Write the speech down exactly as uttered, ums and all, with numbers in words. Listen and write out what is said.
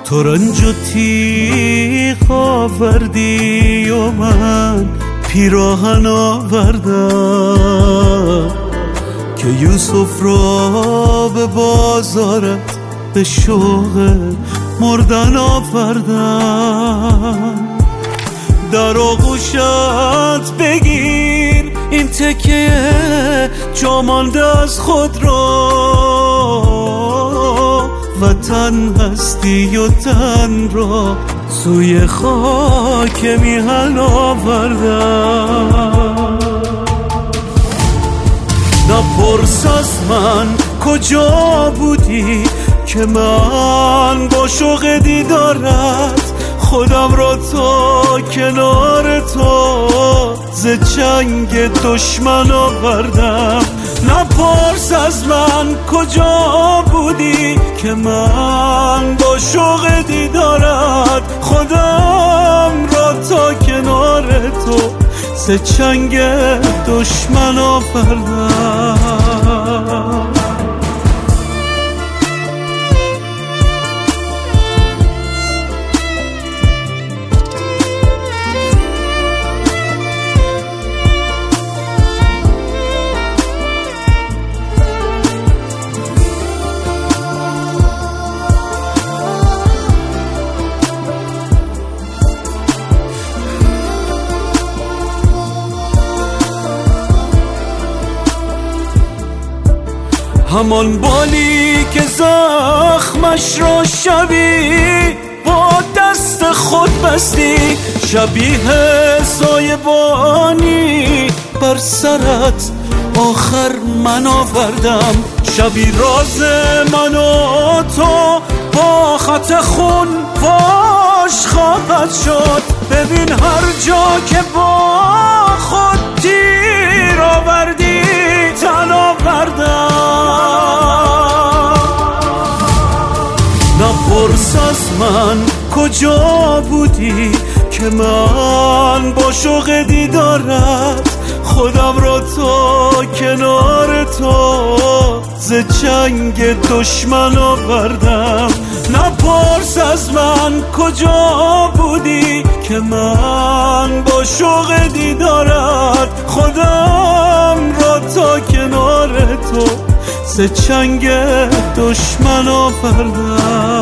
ترنج و تیغ آوردی و من پیراهن آوردم که یوسف را به بازارت به شوق مردن آوردم. در آغوشت بگیر این تکه جا مانده از خود را، وطن هستی و تن را سوی خاک میهن آوردم. نپرس از من کجا بودی که من با شوق دیدارت خودم را تا کنار تو ز چنگ دشمن آوردم. نپرس از من کجا بودی که من با شوق دیدارت خودم را تا کنار تو ز چنگ دشمن آوردم. همان بالی که زخمش را شبی با دست خود بستی، شبیه سایبانی بر سرت آخر من آوردم. شبی راز من و تو با خط خون فاش خواهد شد. ببین هر جا که با خود تیر آوردی تن آوردم. نپرس از من کجا بودی که من با شوق دیدارت خودم را تا کنار تو ز چنگ دشمن آوردم. نپرس از من کجا بودی که من با شوق دیدارت خودم را تا کنار تو ز چنگ دشمن آوردم.